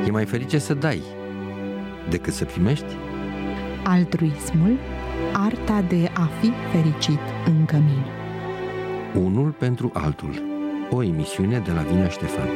E mai ferice să dai decât să primești? Altruismul, arta de a fi fericit în cămin. Unul pentru altul. O emisiune de la Vinea Ștefan.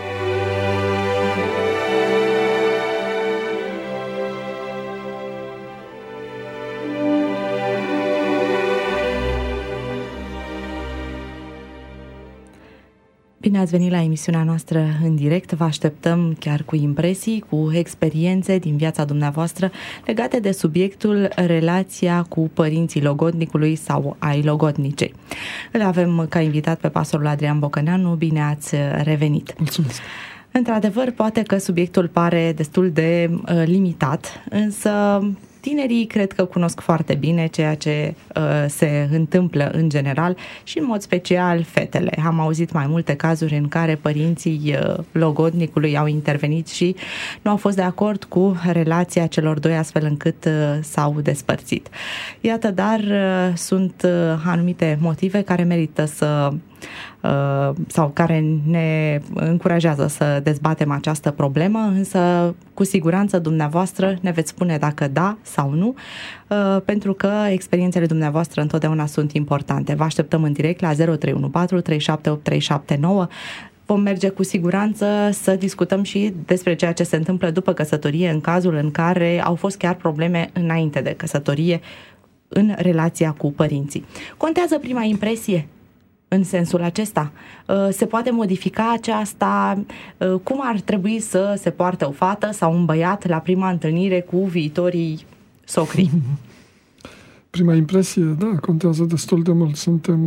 Bine ați venit la emisiunea noastră în direct. Vă așteptăm chiar cu impresii, cu experiențe din viața dumneavoastră legate de subiectul relația cu părinții logodnicului sau ai logodnicei. Îl avem ca invitat pe pastorul Adrian Bocăneanu. Bine ați revenit! Mulțumesc! Într-adevăr, poate că subiectul pare destul de limitat, însă tinerii cred că cunosc foarte bine ceea ce se întâmplă în general și în mod special fetele. Am auzit mai multe cazuri în care părinții logodnicului au intervenit și nu au fost de acord cu relația celor doi astfel încât s-au despărțit. Iată, dar sunt anumite motive care merită sau care ne încurajează să dezbatem această problemă, însă cu siguranță dumneavoastră ne veți spune dacă da sau nu, pentru că experiențele dumneavoastră întotdeauna sunt importante. Vă așteptăm în direct la 0314 378 379. Vom merge cu siguranță să discutăm și despre ceea ce se întâmplă după căsătorie, în cazul în care au fost chiar probleme înainte de căsătorie în relația cu părinții. Contează prima impresie? În sensul acesta, se poate modifica aceasta? Cum ar trebui să se poarte o fată sau un băiat la prima întâlnire cu viitorii socri? Prima impresie, da, contează destul de mult.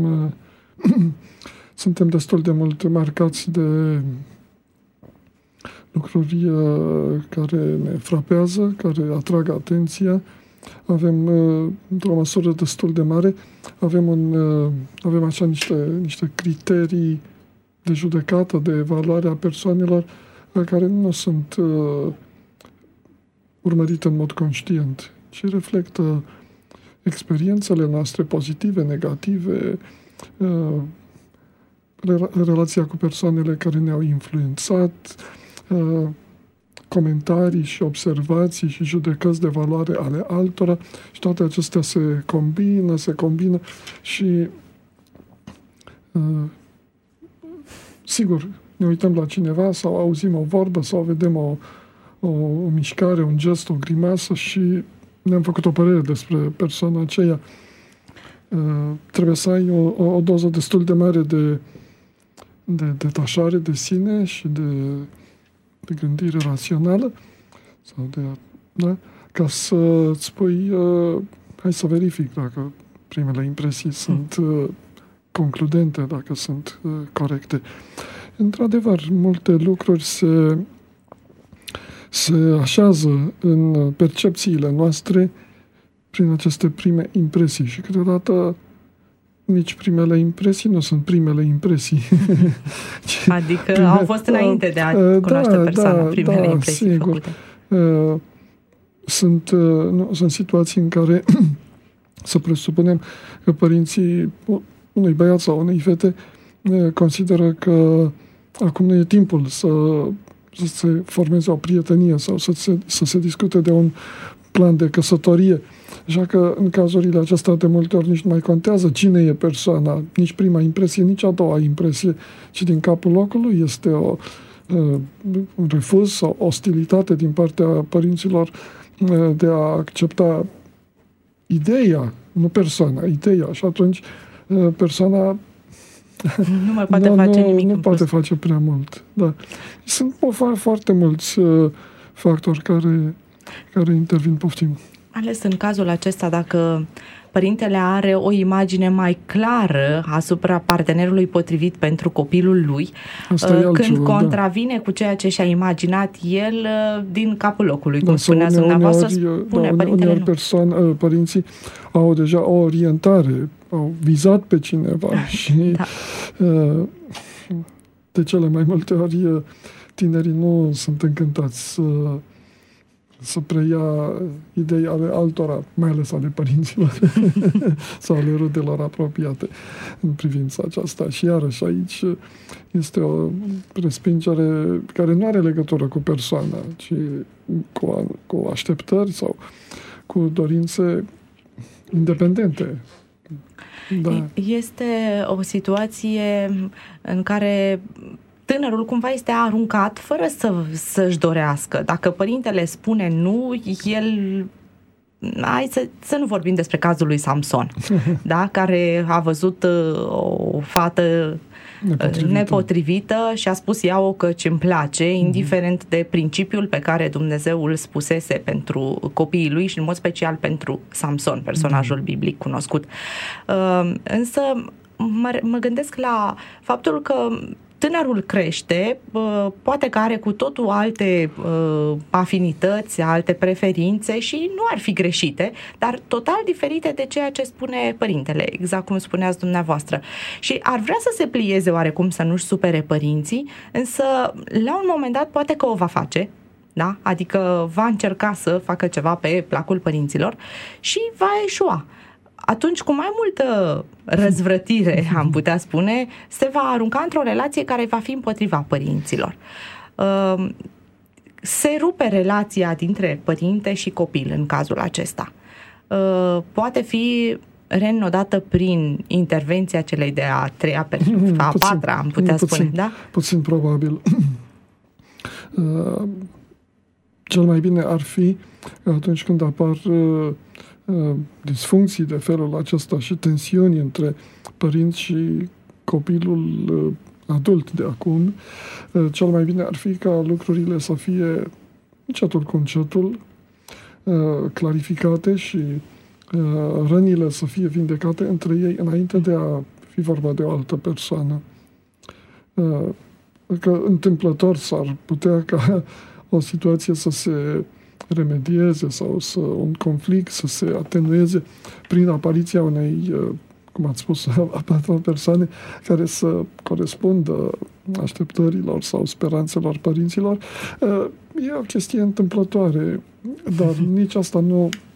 Suntem destul de mult marcați de lucruri care ne frapează, care atrag atenția. Avem, într-o măsură destul de mare, avem așa niște criterii de judecată, de evaluare a persoanelor care nu sunt urmărite în mod conștient, ci reflectă experiențele noastre pozitive, negative, relația cu persoanele care ne-au influențat, comentarii și observații și judecăți de valoare ale altora și toate acestea se combină și sigur, ne uităm la cineva sau auzim o vorbă sau vedem o mișcare, un gest, o grimasă și ne-am făcut o părere despre persoana aceea. Trebuie să ai o doză destul de mare de detașare de sine și de gândire rațională sau ca să-ți spui hai să verific dacă primele impresii sunt concludente, dacă sunt corecte. Într-adevăr, multe lucruri se așează în percepțiile noastre prin aceste prime impresii și câteodată nici primele impresii nu sunt primele impresții. Adică au fost înainte de a cunoaște persoana, primele impresii sigur. Făcute. Sunt situații în care să presupunem că părinții unui băiat sau unei fete consideră că acum nu e timpul să se formeze o prietenie sau să se discute de un plan de căsătorie. Așa că în cazurile acestea de multe ori nici nu mai contează cine e persoana, nici prima impresie, nici a doua impresie, ci din capul locului este un refuz sau ostilitate din partea părinților de a accepta ideea, nu persoana, ideea. Și atunci persoana nu mai poate face nimic. Nu poate face prea mult. Da. Sunt foarte mulți factori care intervin, poftim. Ales în cazul acesta, dacă părintele are o imagine mai clară asupra partenerului potrivit pentru copilul lui, când contravine cu ceea ce și-a imaginat el din capul locului, cum spuneați dumneavoastră, spune părintele nu. Părinții au deja o orientare, au vizat pe cineva și de cele mai multe ori tinerii nu sunt încântați să preia idei ale altora, mai ales ale părinților sau ale rudelor apropiate în privința aceasta. Și iarăși aici este o respingere care nu are legătură cu persoana, ci cu așteptări sau cu dorințe independente. Da. Este o situație în care tânărul cumva este aruncat fără să-și dorească. Dacă părintele spune nu, el... Hai să nu vorbim despre cazul lui Samson, da? Care a văzut o fată nepotrivită și a spus ia-o căci îmi place, indiferent de principiul pe care Dumnezeu îl spusese pentru copiii lui și în mod special pentru Samson, personajul biblic cunoscut. Însă mă gândesc la faptul că tânărul crește, poate că are cu totul alte afinități, alte preferințe și nu ar fi greșite, dar total diferite de ceea ce spune părintele, exact cum spuneați dumneavoastră. Și ar vrea să se plieze oarecum, să nu-și supere părinții, însă la un moment dat poate că o va face, da? Adică va încerca să facă ceva pe placul părinților și va eșua. Atunci, cu mai multă răzvrătire, am putea spune, se va arunca într-o relație care va fi împotriva părinților. Se rupe relația dintre părinte și copil în cazul acesta. Poate fi reînnodată prin intervenția celei de-a treia persoană, a patra, am putea spune, da? Puțin probabil. Cel mai bine ar fi atunci când apar disfuncții de felul acesta și tensiuni între părinți și copilul adult de acum, cel mai bine ar fi ca lucrurile să fie încetul cu încetul clarificate și rănile să fie vindecate între ei înainte de a fi vorba de o altă persoană. Că întâmplător s-ar putea ca o situație să se remedieze sau un conflict să se atenueze prin apariția unei, cum ați spus, a patru persoane care să corespundă așteptărilor sau speranțelor părinților. E o chestie întâmplătoare, dar nici asta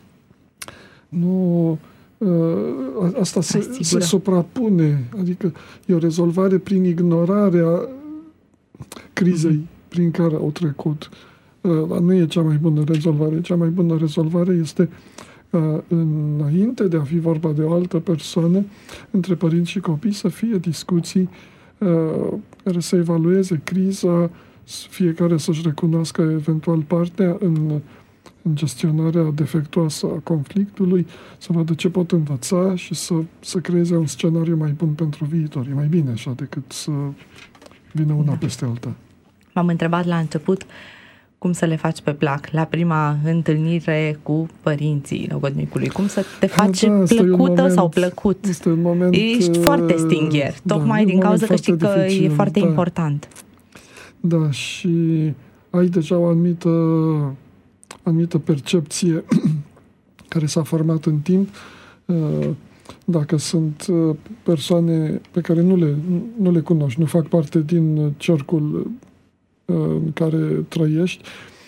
asta se suprapune, adică e o rezolvare prin ignorarea crizei prin care au trecut. Nu e cea mai bună rezolvare. Cea mai bună rezolvare este înainte de a fi vorba de o altă persoană, între părinți și copii, să fie discuții care să evalueze criza, fiecare să-și recunoască eventual partea în gestionarea defectuoasă a conflictului, să vadă ce pot învăța și să creeze un scenariu mai bun pentru viitor. E mai bine așa decât să vină una peste alta. M-am întrebat la început cum să le faci pe plac la prima întâlnire cu părinții logodnicului. Cum să te faci plăcută sau plăcut. Este un moment, ești foarte stingher, tocmai din cauza că știi că dificil, e foarte important. Da, și ai deja o anumită percepție care s-a format în timp. Dacă sunt persoane pe care nu le cunoști, nu fac parte din cercul în care trăiești,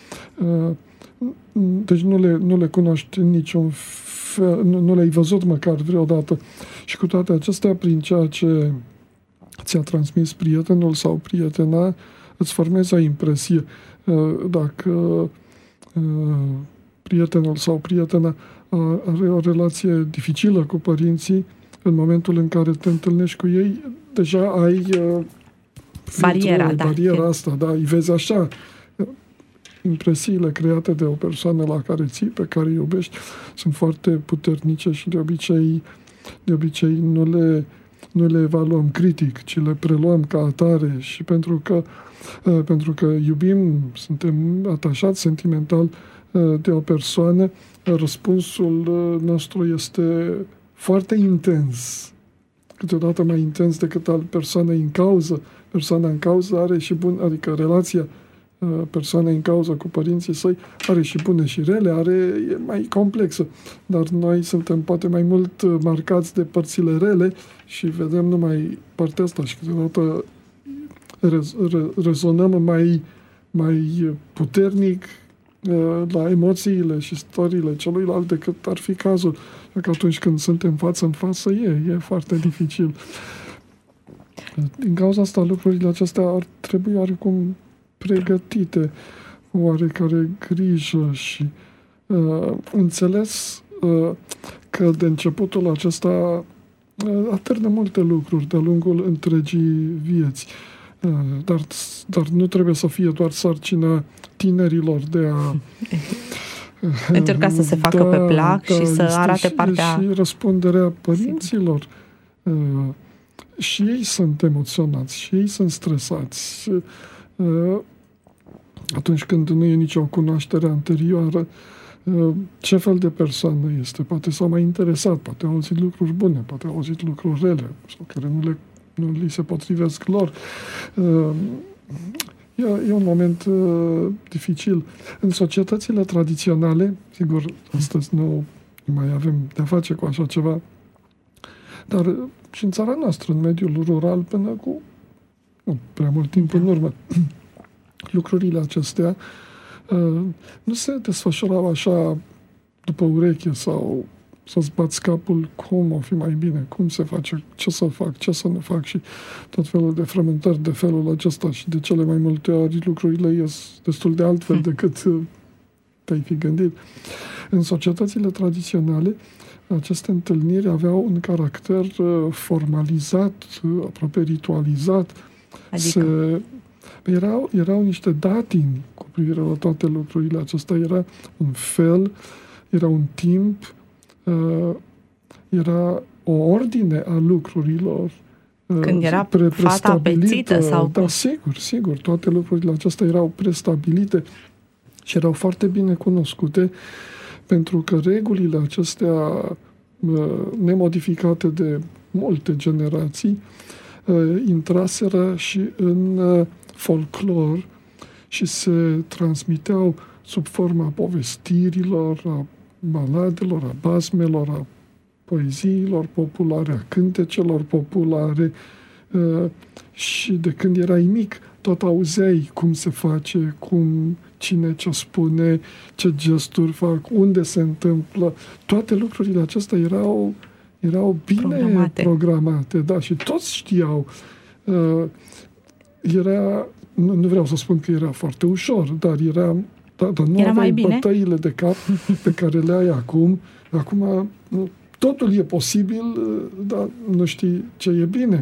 deci nu le cunoști în niciun fel, nu le-ai văzut măcar vreodată. Și cu toate acestea, prin ceea ce ți-a transmis prietenul sau prietena, îți formezi o impresie. Dacă prietenul sau prietena are o relație dificilă cu părinții, în momentul în care te întâlnești cu ei, deja ai bariera asta, da, îi vezi așa. Impresiile create de o persoană la care ții, pe care îi iubești, sunt foarte puternice și de obicei nu le evaluăm critic, ci le preluăm ca atare și pentru că iubim, suntem atașați sentimental de o persoană, răspunsul nostru este foarte intens, câteodată mai intens decât al persoanei în cauză. Persoana în cauză are și adică relația persoanei în cauză cu părinții săi are și bune și rele, e mai complexă. Dar noi suntem poate mai mult marcați de părțile rele și vedem numai partea asta și câteodată rezonăm mai puternic la emoțiile și stările celuilalt decât ar fi cazul. Că atunci când suntem față în față, e foarte dificil. Din cauza asta, lucrurile acestea ar trebui oarecum pregătite, cu oarecare grijă și înțeles că de începutul acesta atârnă multe lucruri de-a lungul întregii vieți. Dar nu trebuie să fie doar sarcina tinerilor de a încerca să se facă pe plac și să arate partea... Și răspunderea părinților. Și ei sunt emoționați, și ei sunt stresați. Atunci când nu e nicio cunoaștere anterioară, ce fel de persoană este? Poate s-a mai interesat, poate a auzit lucruri bune, poate a auzit lucruri rele, sau care nu li se potrivesc lor. E un moment dificil. În societățile tradiționale, sigur, astăzi nu mai avem de-a face cu așa ceva, dar și în țara noastră, în mediul rural, până cu nu prea mult timp în urmă, lucrurile acestea nu se desfășurau așa după ureche sau să-ți bați capul cum o fi mai bine, cum se face, ce să fac, ce să nu fac și tot felul de frământări de felul acesta și de cele mai multe ori lucrurile ies destul de altfel decât te-ai fi gândit. În societățile tradiționale, aceste întâlniri aveau un caracter formalizat, aproape ritualizat. Adică? Erau niște datini cu privire la toate lucrurile acestea. Era un fel, era un timp, era o ordine a lucrurilor. Când era fata apețită sau... Da, sigur. Toate lucrurile acestea erau prestabilite și erau foarte bine cunoscute, pentru că regulile acestea nemodificate de multe generații intraseră și în folclor și se transmiteau sub forma povestirilor, a baladelor, a basmelor, a poeziilor populare, a cântecelor populare și de când erai mic tot auzeai cum se face, cine ce spune, ce gesturi fac, unde se întâmplă. Toate lucrurile acestea erau bine programate, da, și toți știau. Nu vreau să spun că era foarte ușor, dar nu aveai bătăile de cap pe care le ai acum. Acum totul e posibil, dar nu știi ce e bine.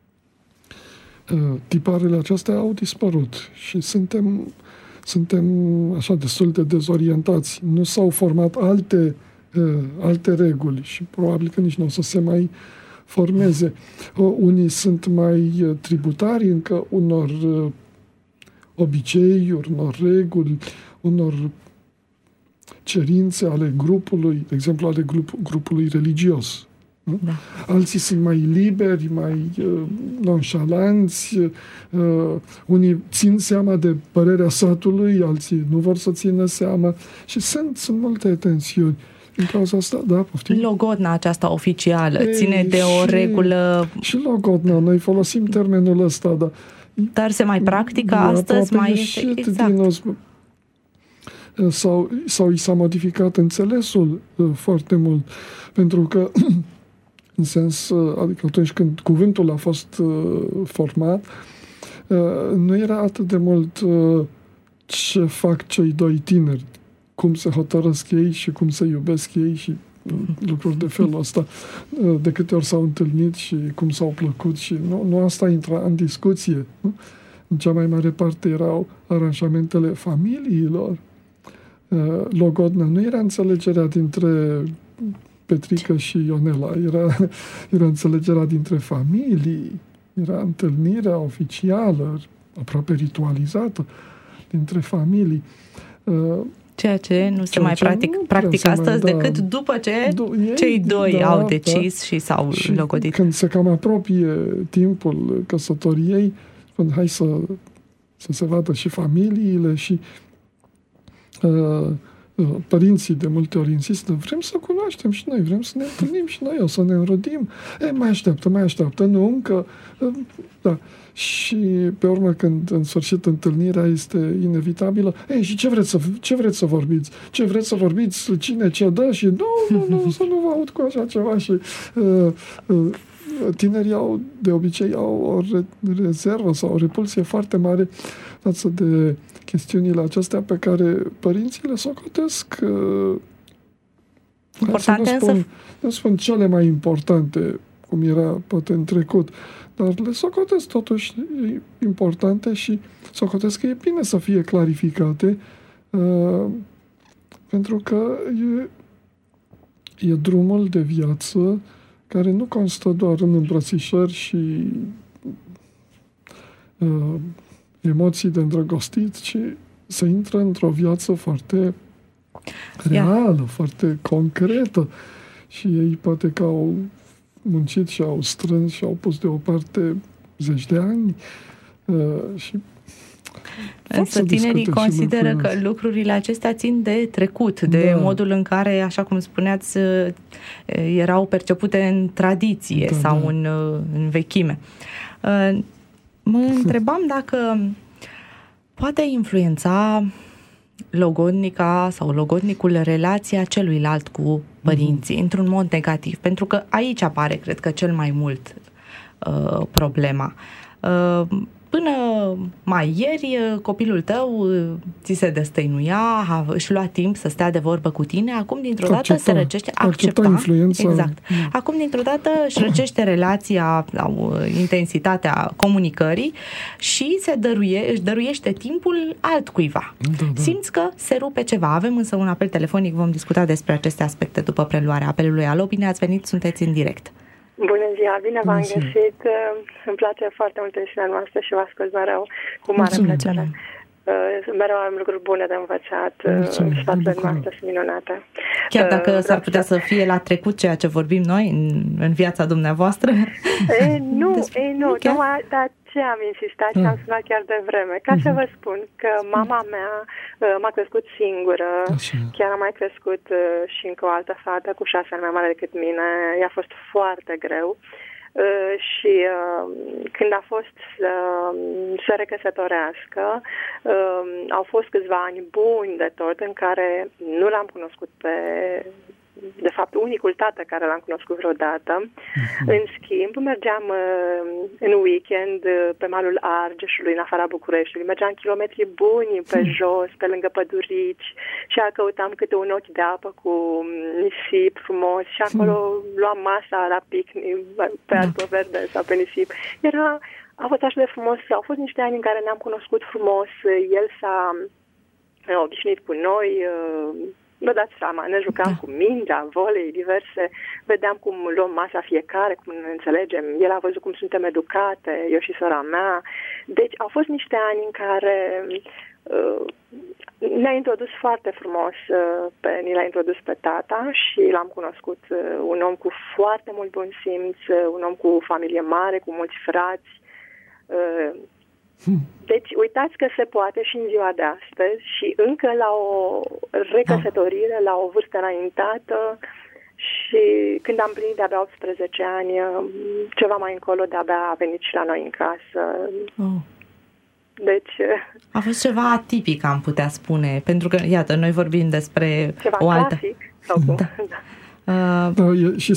Tiparele acestea au dispărut și suntem așa destul de dezorientați. Nu s-au format alte reguli și probabil că nici nu o să se mai formeze. Unii sunt mai tributari încă unor obiceiuri, unor reguli, unor cerințe ale grupului, de exemplu ale grupului religios. Da. Alții sunt mai liberi, mai nonșalanți, unii țin seama de părerea satului, alții nu vor să țină seama și sunt multe tensiuni. În cauza asta, da, poftim. Logodna aceasta oficială ține de o regulă... Și logodna, noi folosim termenul ăsta, dar se mai practică astăzi? Mai este exact. Sau i s-a modificat înțelesul foarte mult, pentru că în sens, adică atunci când cuvântul a fost format, nu era atât de mult ce fac cei doi tineri, cum se hotărăsc ei și cum se iubesc ei și lucruri de felul ăsta, de câte ori s-au întâlnit și cum s-au plăcut și nu asta intra în discuție. Nu? În cea mai mare parte erau aranjamentele familiilor. Logodna nu era înțelegerea dintre Petrică și Ionela, era înțelegerea dintre familii, era întâlnirea oficială, aproape ritualizată, dintre familii. Ceea ce nu se mai practică astăzi decât după ce cei doi au decis și s-au logodit. Când se cam apropie timpul căsătoriei, spun, hai să se vadă și familiile și părinții de multe ori insistă, vrem să cunoaștem și noi, vrem să ne întâlnim și noi, o să ne înrodim. Mai așteaptă, nu încă. Da. Și pe urmă, când în sfârșit întâlnirea este inevitabilă, și ce vreți să vorbiți? Ce vreți să vorbiți? Cine ce dă? Și nu, să nu vă aud cu așa ceva. Și tinerii de obicei au o rezervă sau o repulsie foarte mare față de chestiunile acestea pe care părinții le socotesc importante, nu spun cele mai importante, cum era poate în trecut, dar le socotesc totuși importante și socotesc că e bine să fie clarificate, pentru că e drumul de viață care nu constă doar în îmbrățișări și emoții de îndrăgostit, ci se intră într-o viață foarte reală, foarte concretă. Și ei poate că au muncit și au strâns și au pus deoparte zeci de ani și însă tinerii consideră că lucrurile acestea țin de trecut, de modul în care, așa cum spuneați, erau percepute în tradiție sau în vechime. Mă întrebam dacă poate influența logodnica sau logodnicul relația celuilalt cu părinții într-un mod negativ, pentru că aici apare, cred că, cel mai mult problema. Până mai ieri, copilul tău ți se destăinuia, își lua timp să stea de vorbă cu tine, acum dintr-o dată se răcește, accepta influența. Exact. Acum dintr-o dată își răcește relația sau intensitatea comunicării și își dăruiește timpul altcuiva. Simți că se rupe ceva. Avem însă un apel telefonic, vom discuta despre aceste aspecte după preluarea apelului. Alo, bine ați venit, sunteți în direct. Bună ziua, bine v-am găsit. Îmi place foarte mult emisiunea noastră și vă ascult mereu cu mare plăcere. Mereu am lucruri bune de învățat. Sfaturile noastre sunt minunate. Chiar dacă s-ar putea să fie la trecut ceea ce vorbim noi în viața dumneavoastră? Nu, tocmai de aceea am insistat și am sunat chiar de vreme. Ca să vă spun că mama mea m-a crescut singură, chiar a mai crescut și încă o altă fată cu 6 ani mai mare decât mine. I-a fost foarte greu. Și când a fost să recăsătorească, au fost câțiva ani buni de tot în care nu l-am cunoscut de fapt, unicul tată care l-am cunoscut vreodată. În schimb, mergeam în weekend pe malul Argeșului, în afara Bucureștiului. Mergeam kilometri buni pe jos, pe lângă pădurici și căutam câte un ochi de apă cu nisip frumos și acolo luam masa la picnic, pe albă verde sau pe nisip. A fost așa de frumos. Au fost niște ani în care ne-am cunoscut frumos. El s-a obișnuit cu noi. Vă dați seama, ne jucam cu mingea, volei, diverse, vedeam cum luăm masa fiecare, cum ne înțelegem. El a văzut cum suntem educate, eu și sora mea. Deci au fost niște ani în care ne-a introdus foarte frumos, ni l-a introdus pe tata și l-am cunoscut un om cu foarte mult bun simț, un om cu familie mare, cu mulți frați. Deci uitați că se poate și în ziua de astăzi și încă la o recăsătorire, la o vârstă înaintată și când am plinit de-abia 18 ani, ceva mai încolo de-abia a venit și la noi în casă. Deci a fost ceva atipic, am putea spune, pentru că, iată, noi vorbim despre ceva o altă... clasic, sau cum? Și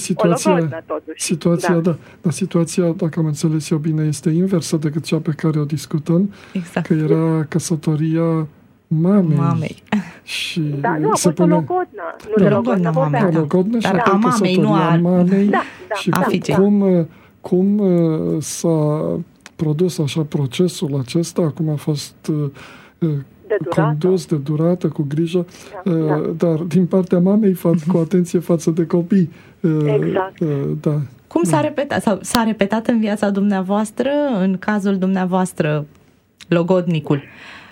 situația, dacă am înțeles eu bine, este inversă decât cea pe care o discutăm, că era căsătoria mamei. Și nu, a fost o logodnă. Nu de logodnă, dar a mamei, nu a mamei. Și cum s-a produs așa procesul acesta, cum a fost condus de durată, cu grijă, dar din partea mamei cu atenție față de copii. Exact. Cum s-a repetat? Sau s-a repetat în viața dumneavoastră, în cazul dumneavoastră, logodnicul?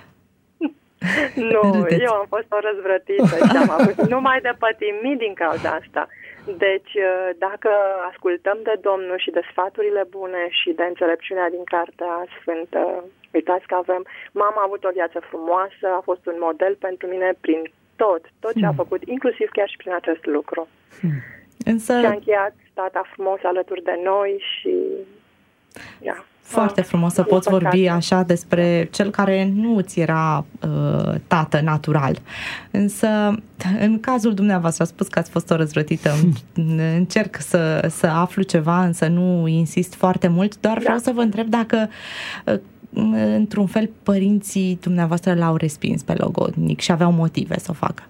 Nu, eu am fost o răzvrătită și am avut numai de pătimit din cauza asta. Deci, dacă ascultăm de Domnul și de sfaturile bune și de înțelepciunea din Cartea Sfântă, uitați că mama a avut o viață frumoasă, a fost un model pentru mine prin tot ce a făcut, inclusiv chiar și prin acest lucru. Însă... Și a încheiat tata frumos alături de noi și... Foarte frumos să poți vorbi așa despre cel care nu ți era tată natural. Însă, în cazul dumneavoastră, a spus că ați fost o răzvrătită. Încerc să aflu ceva, însă nu insist foarte mult. Doar vreau să vă întreb dacă, într-un fel, părinții dumneavoastră l-au respins pe logodnic și aveau motive să o facă.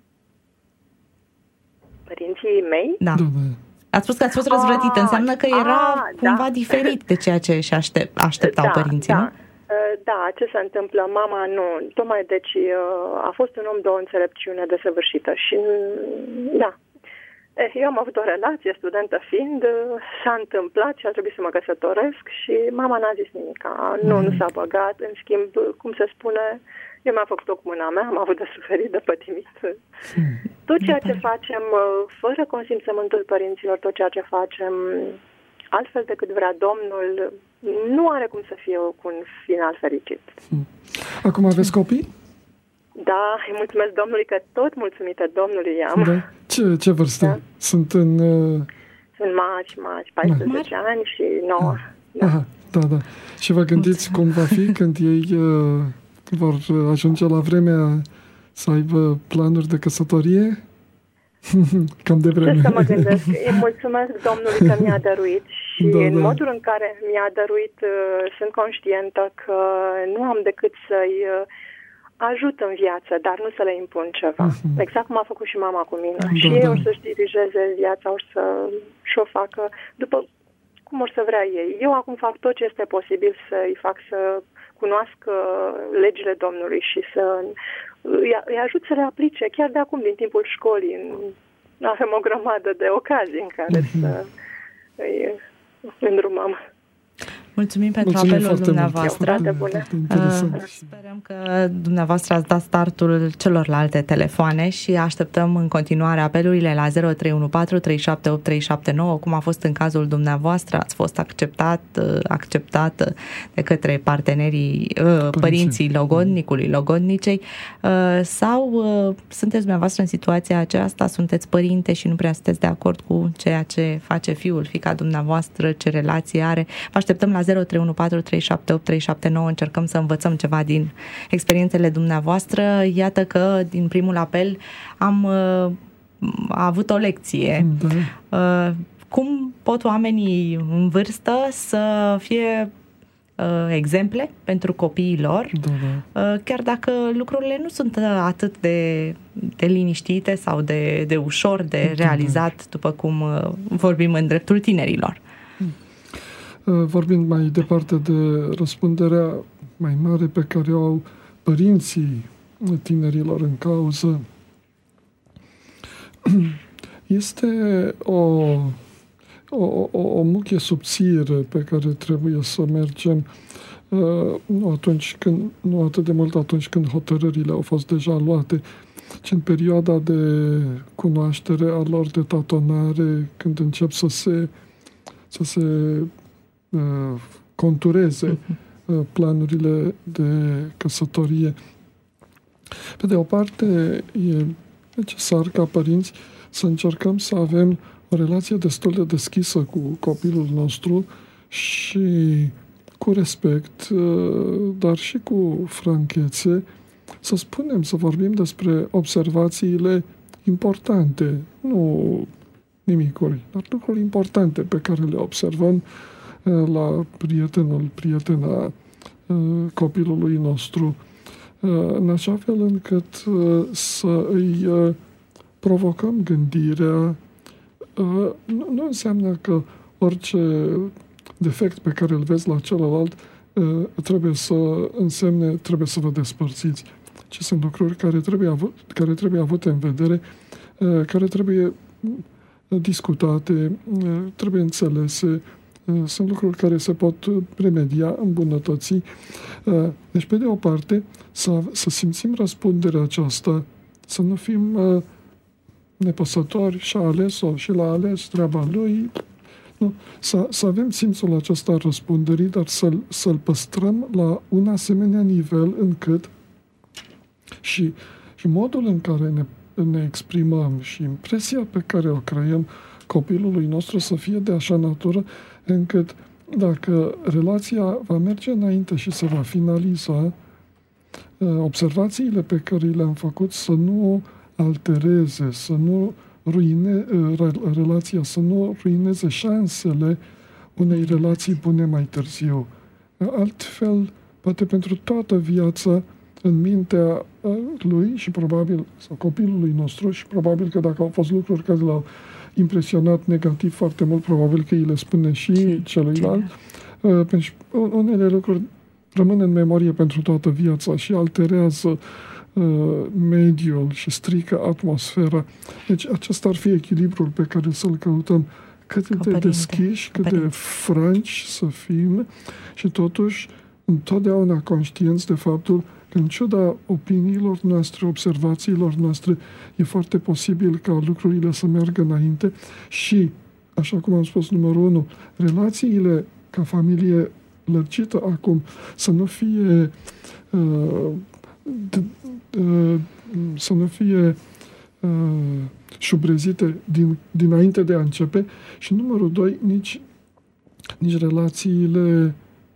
Părinții mei? Da. Ați spus că ați fost răzvrătită, înseamnă că era cumva diferit de ceea ce își așteptau părinții, nu? Da, ce se întâmplă? Mama nu, tocmai deci a fost un om de o înțelepciune desăvârșită și da. Eu am avut o relație, studentă fiind, s-a întâmplat și a trebuit să mă căsătoresc și mama n-a zis nimic. Nu s-a băgat, în schimb, cum se spune, eu mi-am făcut-o cu mâna mea, am avut de suferit, de pătimit. Tot ceea ce facem, fără consimțământul părinților, tot ceea ce facem altfel decât vrea Domnul, nu are cum să fie cu un final fericit. Acum aveți copii? Da, îi mulțumesc Domnului că tot mulțumită Domnului am. Da. Ce vârstă? Da. Sunt în... Sunt mari, 14 ani și 9. Aha, da. Și vă gândiți cum va fi când ei vor ajunge la vremea să aibă planuri de căsătorie? Cam de vreme. Ce să mă gândesc? Îi mulțumesc Domnului că mi-a dăruit și în modul în care mi-a dăruit sunt conștientă că nu am decât să-i ajut în viață, dar nu să le impun ceva. Exact cum a făcut și mama cu mine. Și ei o să-și dirigeze viața, și-o facă după cum or să vrea ei. Eu acum fac tot ce este posibil să-i fac să cunoască legile Domnului și să îi ajut să le aplice chiar de acum, din timpul școlii. Avem o grămadă de ocazii în care să îi îndrumăm. Mulțumim pentru apelul dumneavoastră. Sperăm că dumneavoastră ați dat startul celorlalte telefoane și așteptăm în continuare apelurile la 0314378379, cum a fost în cazul dumneavoastră. Ați fost acceptat de către părinții logodnicului, logodnicei, sau sunteți dumneavoastră în situația aceasta, sunteți părinte și nu prea sunteți de acord cu ceea ce face fiica dumneavoastră, ce relație are. Vă așteptăm la 0314378379, încercăm să învățăm ceva din experiențele dumneavoastră. Iată că din primul apel am avut o lecție. Cum pot oamenii în vârstă să fie exemple pentru copiii lor, chiar dacă lucrurile nu sunt atât de liniștite sau de ușor de realizat, după cum vorbim în dreptul tinerilor. Vorbind mai departe de răspunderea mai mare pe care o au părinții tinerilor în cauză, este o muchie subțire pe care trebuie să mergem, nu atât de mult atunci când hotărârile au fost deja luate, ci în perioada de cunoaștere a lor, de tatonare, când încep să se contureze planurile de căsătorie. Pe de o parte, e necesar ca părinți să încercăm să avem o relație destul de deschisă cu copilul nostru și cu respect, dar și cu franchețe, să spunem, să vorbim despre observațiile importante, nu nimicuri, dar lucruri importante pe care le observăm la prietena copilului nostru, în așa fel încât să îi provocăm gândirea. Nu înseamnă că orice defect pe care îl vezi la celălalt trebuie să vă despărțiți, ci sunt lucruri care trebuie avute în vedere, care trebuie discutate, trebuie înțelese. Sunt lucruri care se pot remedia, îmbunătăți. Deci, pe de o parte, să simțim răspunderea aceasta, să nu fim nepăsători și-a ales-o și l-a ales treaba lui. Nu. Să avem simțul acesta al răspunderii, dar să-l păstrăm la un asemenea nivel încât și Și modul în care ne exprimăm și impresia pe care o creăm copilului nostru să fie de așa natură încât dacă relația va merge înainte și se va finaliza, observațiile pe care le-am făcut să nu altereze, să nu relația, să nu ruineze șansele unei relații bune mai târziu. Altfel, poate pentru toată viața, în mintea lui și probabil, sau copilului nostru, și probabil că dacă au fost lucruri care l-au impresionat negativ foarte mult, probabil că îi le spune și celuilalt. Pentru unele lucruri rămân în memorie pentru toată viața și alterează mediul și strică atmosfera. Deci acesta ar fi echilibrul pe care să-l căutăm. Cât de deschiși, cât de franci să fim și totuși întotdeauna conștienți de faptul că în ciuda opiniilor noastre, observațiilor noastre, e foarte posibil ca lucrurile să meargă înainte și, așa cum am spus, numărul 1, relațiile ca familie lărgită acum să nu fie șubrezite dinainte de a începe și numărul 2, nici relațiile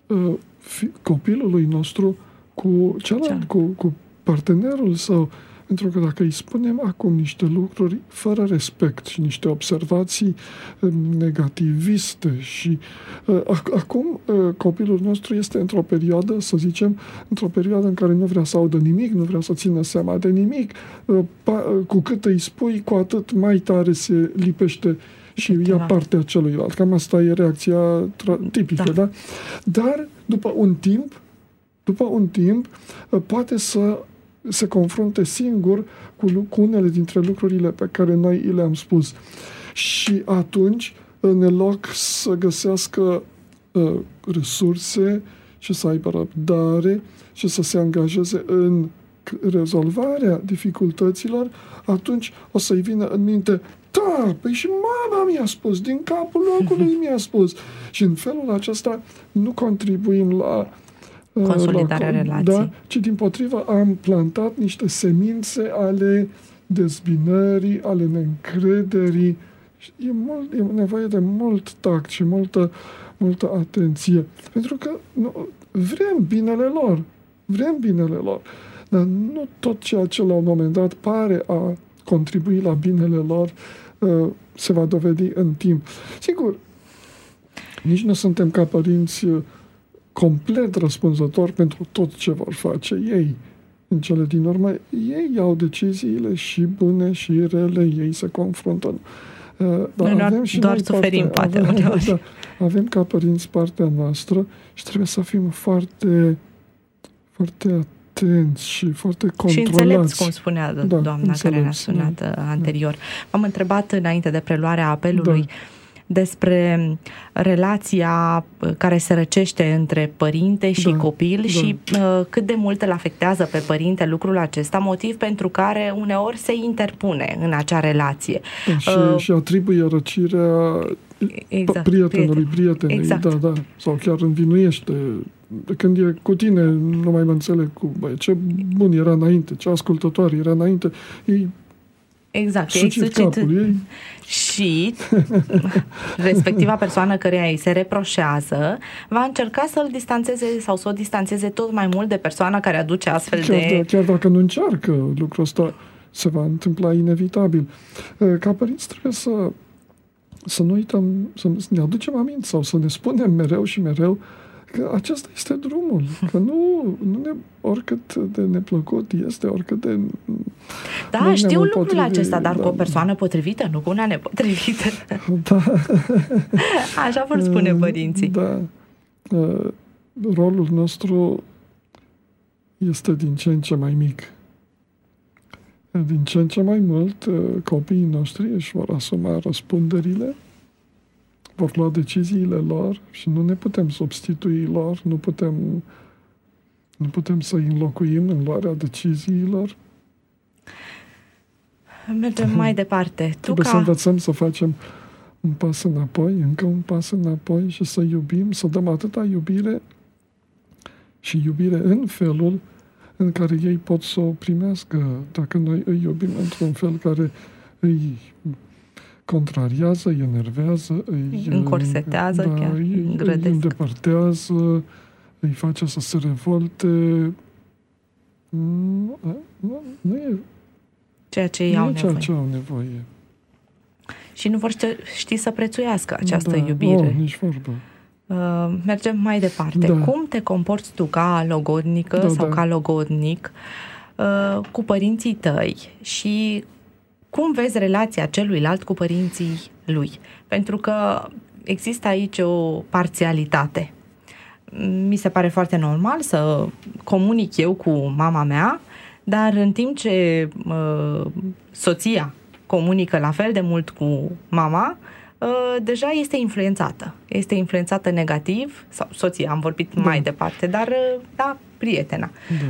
copilului nostru cu celălalt, cu partenerul său. Pentru că dacă îi spunem acum niște lucruri fără respect și niște observații negativiste și acum copilul nostru este într-o perioadă, să zicem, într-o perioadă în care nu vrea să audă nimic, nu vrea să țină seama de nimic, cu cât îi spui, cu atât mai tare se lipește și ia partea celuilalt. Cam asta e reacția tipică, da? Dar după un timp poate să se confrunte singur cu unele dintre lucrurile pe care noi le-am spus. Și atunci, în loc să găsească resurse și să aibă răbdare și să se angajeze în rezolvarea dificultăților, atunci o să-i vină în minte: da, păi și mama mi-a spus, din capul locului mi-a spus. Și în felul acesta nu contribuim la consolidarea relației. Da, ci dimpotrivă am plantat niște semințe ale dezbinării, ale neîncrederii. E nevoie de mult tact și multă atenție. Pentru că vrem binele lor. Dar nu tot ceea ce la un moment dat pare a contribui la binele lor se va dovedi în timp. Sigur, nici nu suntem ca părinți complet răspunzători pentru tot ce vor face ei. În cele din urmă, ei iau deciziile și bune și rele, ei se confruntă. Noi avem și doar suferim, poate. Avem ca părinți partea noastră și trebuie să fim foarte, foarte atenți și foarte controlați. Și înțelepți, cum spunea doamna care ne-a sunat anterior. M-am întrebat înainte de preluarea apelului despre relația care se răcește între părinte și copil și cât de mult îl afectează pe părinte lucrul acesta, motiv pentru care uneori se interpune în acea relație. Și atribuie răcirea prietenului, exact. sau chiar învinuiește. Când e cu tine, nu mai mă înțeleg ce bun era înainte, ce ascultător era înainte. Exact, ei sucit și respectiva persoană căreia îi se reproșează va încerca să-l distanțeze sau să o distanțeze tot mai mult de persoana care aduce astfel chiar dacă nu încearcă, lucrul ăsta se va întâmpla inevitabil. Ca părinți trebuie să nu uităm, să ne aducem aminte sau să ne spunem mereu și mereu că acesta este drumul, că oricât de neplăcut este, oricât de... Da, știu lucrul acesta, dar cu o persoană potrivită, nu cu una nepotrivită. Da. Așa vor spune părinții. Da. Rolul nostru este din ce în ce mai mic. Din ce în ce mai mult, copiii noștri își vor asuma răspunderile, vor lua deciziile lor și nu ne putem substitui lor, nu putem să-i înlocuim în luarea deciziilor. Mergem mai departe. Trebuie să învățăm să facem un pas înapoi, încă un pas înapoi și să iubim, să dăm atâta iubire și iubire în felul în care ei pot să o primească dacă noi îi iubim într-un fel care îi contrariază, îi enervează, îi încorsetează, chiar îi îndepărtează, îi face să se revolte. Nu e ceea ce ei au nevoie. Și nu vor ști să prețuiască această iubire. Nici vorbă. Mergem mai departe. Cum te comporți tu ca logodnică sau ca logodnic cu părinții tăi și cum vezi relația celuilalt cu părinții lui? Pentru că există aici o parțialitate. Mi se pare foarte normal să comunic eu cu mama mea, dar în timp ce soția comunică la fel de mult cu mama, deja este influențată. Este influențată negativ, sau soția, am vorbit mai departe, dar prietena.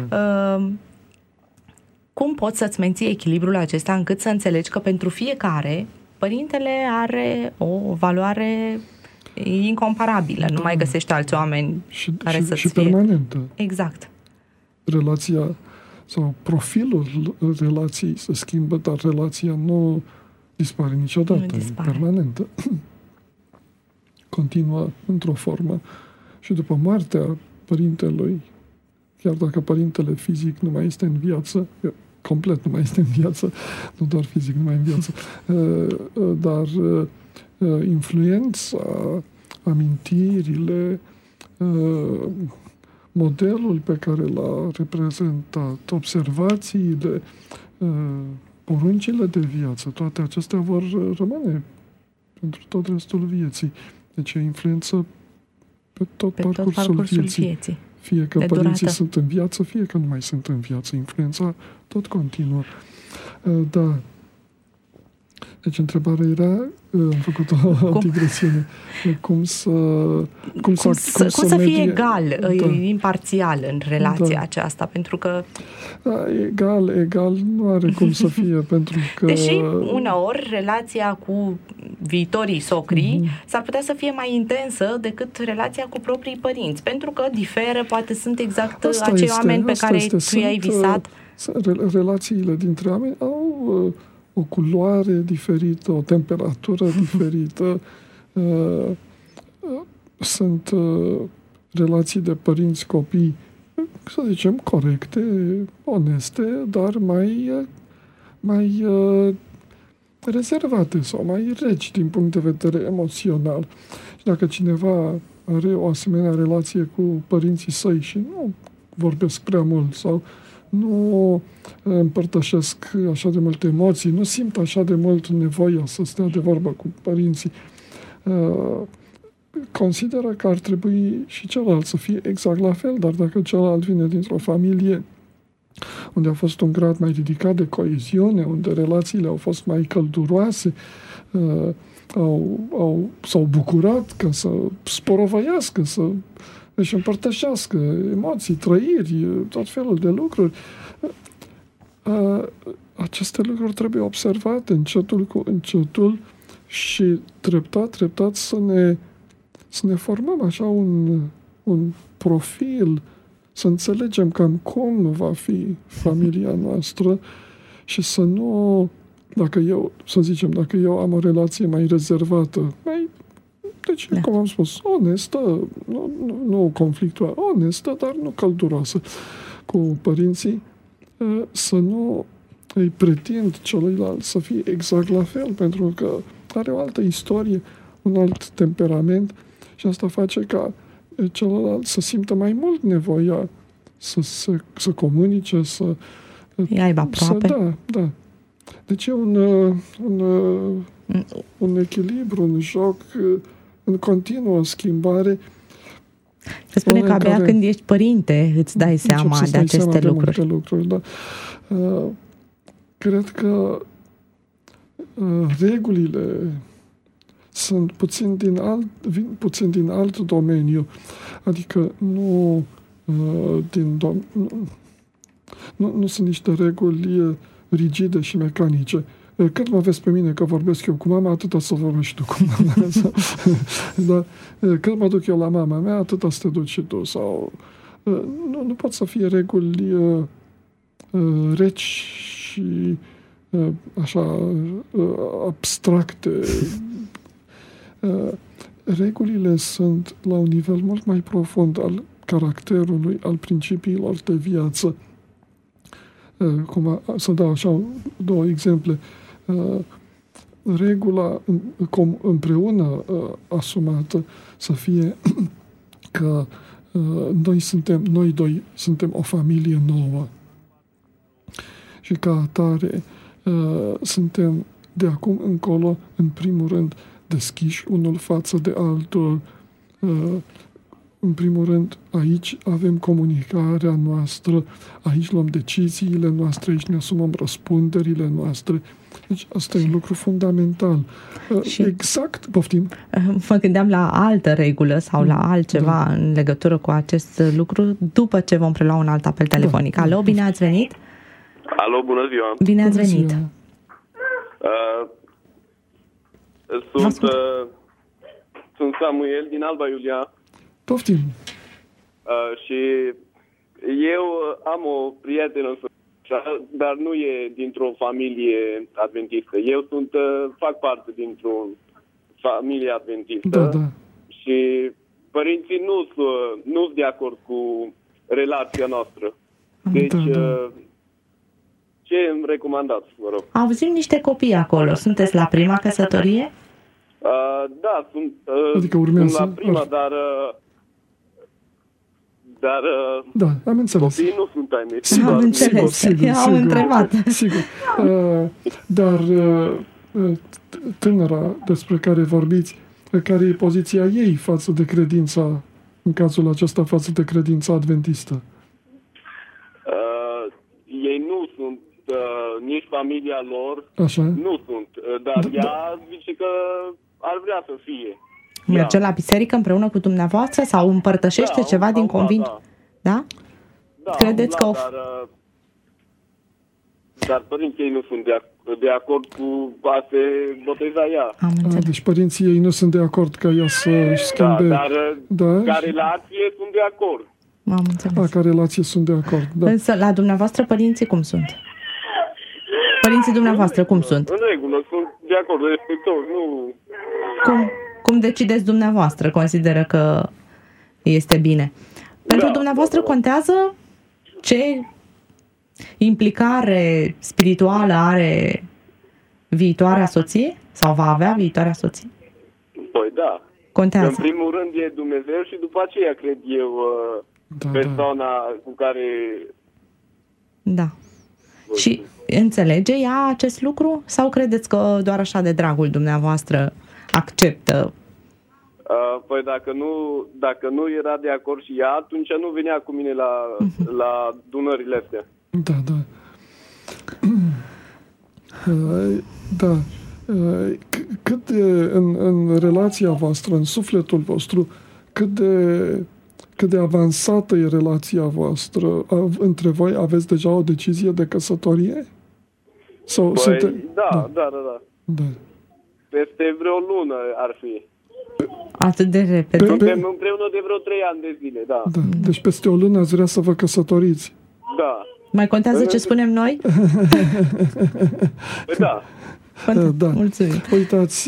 Cum poți să-ți menții echilibrul acesta încât să înțelegi că pentru fiecare părintele are o valoare incomparabilă. Nu mai găsești alți oameni care să-ți fie... permanentă. Exact. Relația sau profilul relației se schimbă, dar relația nu dispare niciodată. E permanentă. Continuă într-o formă. Și după moartea părintelui, chiar dacă părintele fizic nu mai este în viață, complet nu mai este în viață, nu doar fizic nu mai în viață, dar influența, amintirile, modelul pe care l-a reprezentat, observațiile, poruncile de viață, toate acestea vor rămâne pentru tot restul vieții. Deci e influență pe tot parcursul vieții. Fie că părinții sunt în viață, fie că nu mai sunt în viață. Influența tot continuă. Da. Deci întrebarea era, am făcut o digresiune, cum să fie egal, imparțial în relația aceasta, pentru că... Egal nu are cum să fie, pentru că... Deși uneori relația cu viitorii socri s-ar putea să fie mai intensă decât relația cu proprii părinți, pentru că diferă, poate sunt exact acei oameni pe care tu i-ai visat. Relațiile dintre oameni au o culoare diferită, o temperatură diferită. Sunt relații de părinți-copii, să zicem, corecte, oneste, dar mai rezervate sau mai reci din punct de vedere emoțional. Și dacă cineva are o asemenea relație cu părinții săi și nu vorbesc prea mult sau nu împărtășesc așa de multe emoții, nu simt așa de mult nevoia să stea de vorbă cu părinții, consideră că ar trebui și celălalt să fie exact la fel, dar dacă celălalt vine dintr-o familie unde a fost un grad mai ridicat de coeziune, unde relațiile au fost mai călduroase, s-au bucurat ca să sporovăiască, să își împărtășească emoții, trăiri, tot felul de lucruri. Aceste lucruri trebuie observate încetul cu încetul și treptat să ne formăm așa un profil, să înțelegem cam cum va fi familia noastră și să nu, dacă eu am o relație mai rezervată, deci, cum am spus, onestă, nu conflictuală, onestă, dar nu călduroasă cu părinții, să nu îi pretind celuilalt să fie exact la fel, pentru că are o altă istorie, un alt temperament și asta face ca celălalt să simtă mai mult nevoia să comunice, să aibă aproape. Da. Deci e un echilibru, un joc în continuă schimbare. Se spune că abia când ești părinte îți dai seama de aceste lucruri. Da. Cred că regulile sunt puțin din alt domeniu. Adică nu sunt niște reguli rigide și mecanice. Cât mă vezi pe mine că vorbesc eu cu mama, atâta să vorbești tu cu mama mea. Dar când mă duc eu la mama mea, atâta să te duci și tu. Sau, nu pot să fie reguli reci și așa abstracte. Regulile sunt la un nivel mult mai profund al caracterului, al principiilor de viață. Să dau așa 2 exemple. Regula împreună asumată să fie că noi 2 suntem o familie nouă și ca atare suntem de acum încolo, în primul rând, deschiși unul față de altul. În primul rând, aici avem comunicarea noastră, aici luăm deciziile noastre, aici ne asumăm răspunderile noastre. Deci asta e un lucru fundamental. Și exact, poftim. Mă gândeam la altă regulă sau la altceva în legătură cu acest lucru după ce vom prelua un alt apel telefonic. Alo, bine ați venit! Alo, bună ziua! Bine ați venit! Sunt Samuel din Alba Iulia. Poftim! Și eu am o prietenă, dar nu e dintr-o familie adventistă. Eu fac parte dintr-o familie adventistă. Da. Și părinții nu sunt de acord cu relația noastră. Deci, ce îmi recomandați, vă rog? Auzim niște copii acolo. Sunteți la prima căsătorie? Da, sunt la prima, dar da, am înțeles. Copiii nu sunt ai mei. Am înțeles. Sigur, întrebat. Sigur. Dar tânăra despre care vorbiți, care e poziția ei față de credința, în cazul acesta, față de credința adventistă? Ei nu sunt, nici familia lor, așa? Nu sunt, dar ea zice că ar vrea să fie. Merge la biserică împreună cu dumneavoastră sau împărtășește ceva din convingere? Da? Credeți că dar părinții ei nu sunt de acord cu a se boteza ea. Deci părinții ei nu sunt de acord ca ea să-și schimbe... Dar ca relație sunt de acord. Am înțeles. Ca relație sunt de acord, da. Însă la dumneavoastră părinții cum sunt? Părinții dumneavoastră cum sunt? În regulă, sunt de acord, respector, nu... Cum decideți dumneavoastră? Consideră că este bine. Pentru dumneavoastră contează ce implicare spirituală are viitoarea soție? Sau va avea viitoarea soție? Păi da. Contează. În primul rând e Dumnezeu și după aceea, cred eu, persoana cu care... Da. Și înțelege ea acest lucru? Sau credeți că doar așa de dragul dumneavoastră acceptă? Păi dacă nu era de acord și ea, atunci nu venea cu mine la dunările astea. Da. Da. Cât de, în relația voastră, în sufletul vostru, cât de avansată e relația voastră? Între voi aveți deja o decizie de căsătorie? Sau Da. Peste vreo lună ar fi. Atât de repede? Suntem împreună de vreo 3 ani de zile, da. Deci peste o lună ați vrea să vă căsătoriți? Da. Mai contează ce spunem noi? Da. Da. Mulțumim. Uitați...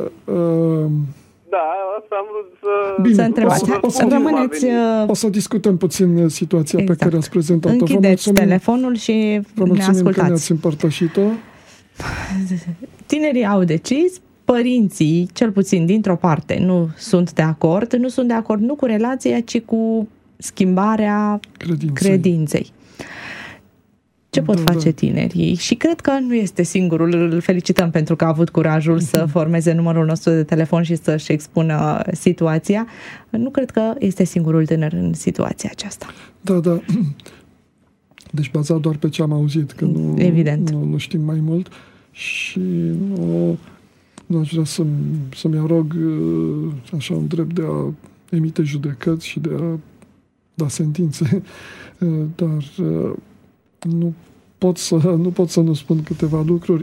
Da, asta am vrut să... Bine, să întrebați. O să discutăm puțin situația pe care ați prezentat-o. Închideți telefonul și ne ascultați. Vă mulțumim că ne-ați împărtășit-o. Tinerii au decis, părinții, cel puțin dintr-o parte, nu sunt de acord. Nu sunt de acord nu cu relația, ci cu schimbarea credinței. Ce pot face tinerii? Și cred că nu este singurul. Îl felicităm pentru că a avut curajul să formeze numărul nostru de telefon și să-și expună situația. Nu cred că este singurul tânăr în situația aceasta. Da. Deci bazat doar pe ce am auzit, că nu știm mai mult și nu aș vrea să-mi arog așa un drept de a emite judecăți și de a da sentințe, dar nu pot să nu spun câteva lucruri.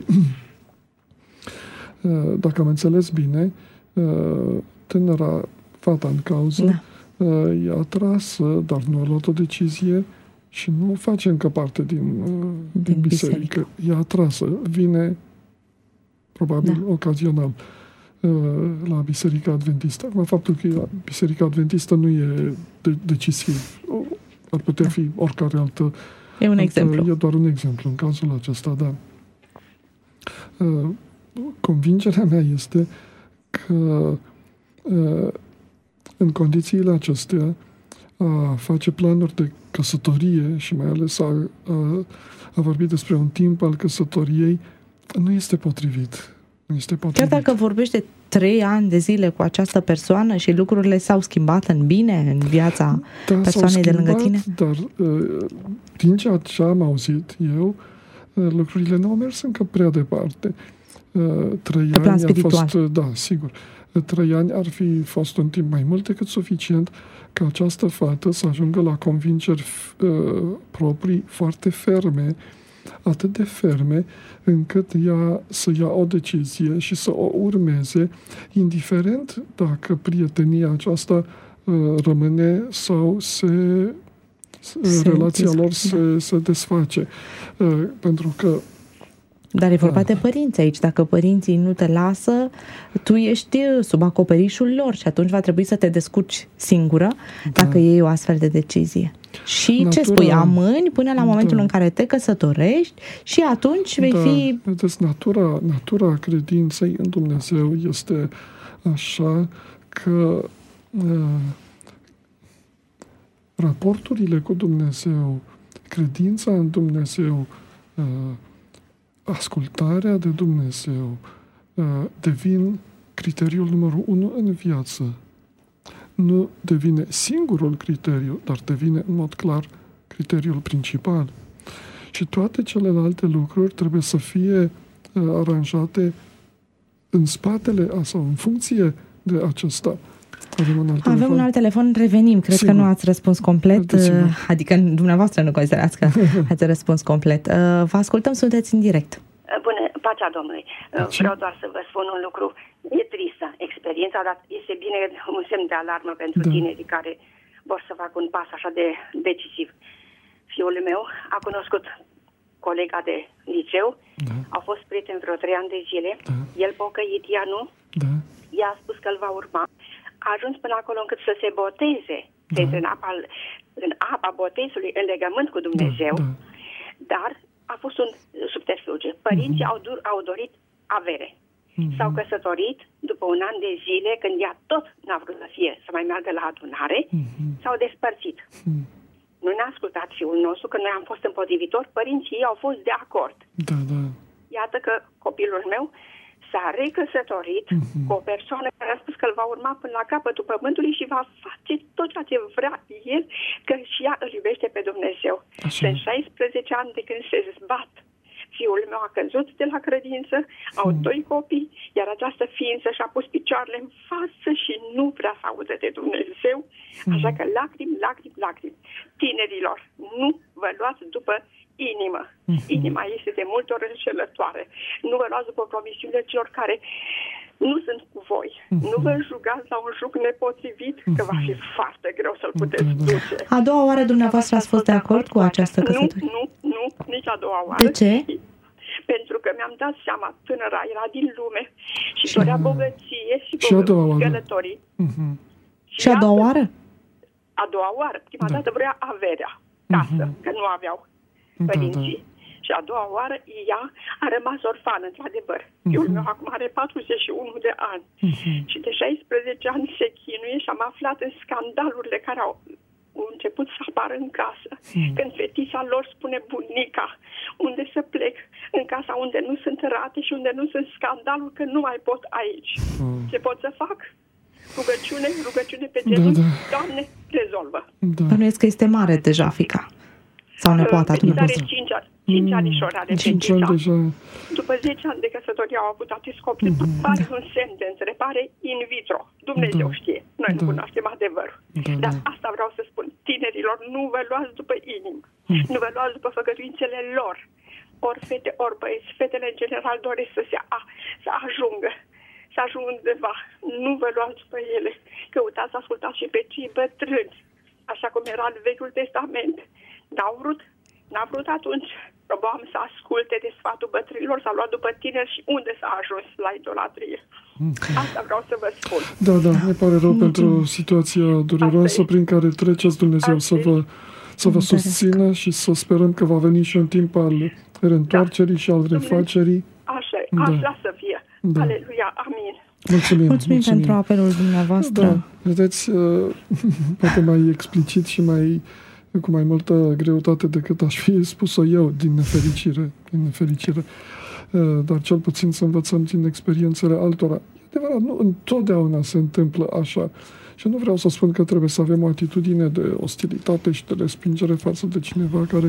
Dacă am înțeles bine, tânăra fata în cauză e atrasă, dar nu a luat o decizie și nu face încă parte din biserică. E atrasă, vine probabil ocazional la Biserica Adventistă. Acum, faptul că Biserica Adventistă nu e decisiv. Ar putea fi oricare altă. E un exemplu. E doar un exemplu în cazul acesta, da. Convingerea mea este că în condițiile acestea a face planuri de căsătorie și mai ales a vorbi despre un timp al căsătoriei nu este potrivit. Chiar dacă vorbești de 3 ani de zile cu această persoană și lucrurile s-au schimbat în bine în viața persoanei de lângă tine? Dar din ceea ce am auzit eu, lucrurile nu au mers încă prea departe. 3 ani ar fi fost, da, sigur. 3 ani ar fi fost un timp mai mult decât suficient ca această fată să ajungă la convingeri proprii foarte ferme, atât de ferme, încât ea să ia o decizie și să o urmeze, indiferent dacă prietenia aceasta rămâne sau relația lor se desface. Pentru că dar e vorba de părinți aici. Dacă părinții nu te lasă, tu ești sub acoperișul lor și atunci va trebui să te descurci singură dacă iei o astfel de decizie. Și ce spui? Amâni până la momentul în care te căsătorești și atunci vei fi... Vedeți, natura credinței în Dumnezeu este așa că raporturile cu Dumnezeu, credința în Dumnezeu, ascultarea de Dumnezeu devin criteriul numărul 1 în viață. Nu devine singurul criteriu, dar devine în mod clar criteriul principal. Și toate celelalte lucruri trebuie să fie aranjate în spatele sau în funcție de acesta. Avem un alt telefon, revenim. Cred că nu ați răspuns complet, adică dumneavoastră nu considerați că ați răspuns complet. Vă ascultăm, sunteți în direct. Bună, pacea Domnului. Vreau doar să vă spun un lucru. E tristă experiența, dar este bine un semn de alarmă pentru tinerii care vor să facă un pas așa de decisiv. Fiul meu a cunoscut colega de liceu, au fost prieteni vreo 3 ani de zile, el pocăit, ea nu, ea a spus că îl va urma. A ajuns până acolo încât să se boteze, în apa botezului, în legământ cu Dumnezeu, dar a fost un subterfugiu. Părinții au dorit avere. S-au căsătorit după 1 an de zile, când ea tot n-a vrut să mai meargă la adunare, s-au despărțit. Nu ne-a ascultat fiul nostru, că noi am fost împotrivitori, părinții ei au fost de acord. Iată că copilul meu s-a recăsătorit cu o persoană care a spus că îl va urma până la capătul pământului și va face tot ceea ce vrea el, că și ea îl iubește pe Dumnezeu. Sunt 16 ani de când se zbat. Fiul meu a căzut de la credință, au 2 copii, iar această ființă și-a pus picioarele în față și nu vrea să audă de Dumnezeu. Așa că lacrimi, lacrimi, lacrimi. Tinerilor, nu vă luați după inimă. Inima este de multe ori înșelătoare. Nu vă luați după promisiunile celor care nu sunt cu voi. Nu vă jugați la un joc nepotrivit, că va fi foarte greu să-l puteți duce. A doua oară dumneavoastră ați fost de acord cu această căsătorie? Nu, nici a doua oară. De ce? Pentru că mi-am dat seama, tânăra era din lume și dorea bogăție și călătorii. Și a doua oară? A doua oară. Prima dată vrea averea, casă, că nu aveau părinții. Și a doua oară, ea a rămas orfană, într-adevăr. Fiul meu acum are 41 de ani. Și de 16 ani se chinuie și am aflat în scandalurile care au început să apară în casă. Când fetița lor spune bunica unde să plec, în casa unde nu sunt rate și unde nu sunt scandaluri, că nu mai pot aici. Ce pot să fac? Rugăciune pe genunchi. Doamne, rezolvă. Bănuiesc că este mare deja fica. Sau nepoata dumneavoastră? Are 5 anișori are fetița. După 10 ani de căsătorie au avut atâți copii. Pare un semn de întrebare in vitro. Dumnezeu știe. Noi nu cunoaștem adevărul. Dar asta vreau să spun. Tinerilor, nu vă luați după inimă. Nu vă luați după făgăduințele lor. Ori fete, ori băieți. Fetele în general doresc să ajungă. Să ajungă undeva. Nu vă luați după ele. Căutați să ascultați și pe cei bătrâni. Așa cum era în Vechiul Testament. N-a vrut atunci. Probabil să asculte de sfatul bătrânilor, s-a luat după tineri și unde s-a ajuns la idolatrie. Asta vreau să vă spun. Da, ne pare rău pentru situația dureroasă prin care treceți. Dumnezeu să vă susțină și să sperăm că va veni și un timp al reîntoarcerii și al refacerii. Așa să fie. Aleluia, amin. Mulțumim pentru apelul dumneavoastră. Da, vedeți, poate mai explicit și cu mai multă greutate decât aș fi spus-o eu, din nefericire. Dar cel puțin să învățăm din experiențele altora. E adevărat, nu întotdeauna se întâmplă așa. Și nu vreau să spun că trebuie să avem o atitudine de ostilitate și de respingere față de cineva care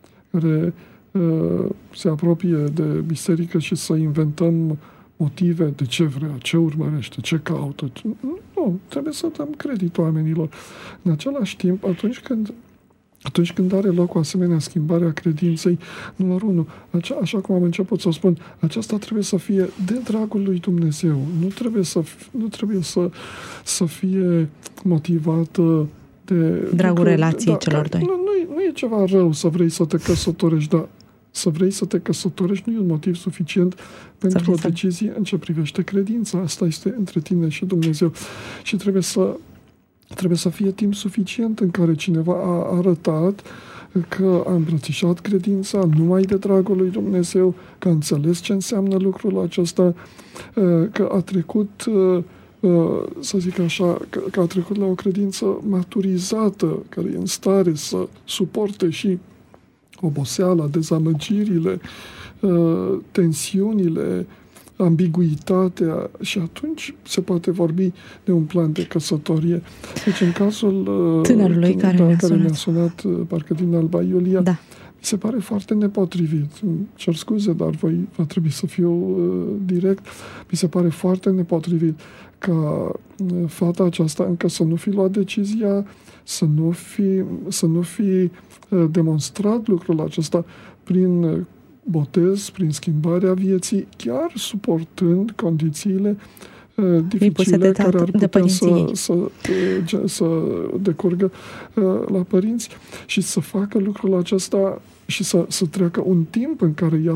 se apropie de biserică și să inventăm motive de ce vrea, ce urmărește, ce caută. Nu, trebuie să dăm credit oamenilor. În același timp, atunci când are loc o asemenea schimbare a credinței, numărul 1, așa cum am început să spun, aceasta trebuie să fie de dragul lui Dumnezeu. Nu trebuie să fie motivată de dragul relației celor doi. Nu e ceva rău să vrei să te căsătorești, dar să vrei să te căsătorești nu e un motiv suficient pentru o decizie în ce privește credința. Asta este între tine și Dumnezeu. Și trebuie să fie timp suficient în care cineva a arătat că a îmbrățișat credința numai de dragul lui Dumnezeu, că a înțeles ce înseamnă lucrul acesta, că a trecut, să zic așa, că a trecut la o credință maturizată, care e în stare să suporte și oboseala, dezamăgirile, tensiunile, ambiguitatea, și atunci se poate vorbi de un plan de căsătorie. Deci în cazul tânărului care mi-a sunat, parcă din Alba Iulia, mi se pare foarte nepotrivit. Cer scuze, dar va trebui să fiu direct. Mi se pare foarte nepotrivit ca fata aceasta încă să nu fi luat decizia, să nu fi demonstrat lucrul acesta prin botez, prin schimbarea vieții, chiar suportând condițiile dificile care ar putea să decurgă la părinți, și să facă lucrul acesta și să treacă un timp în care ea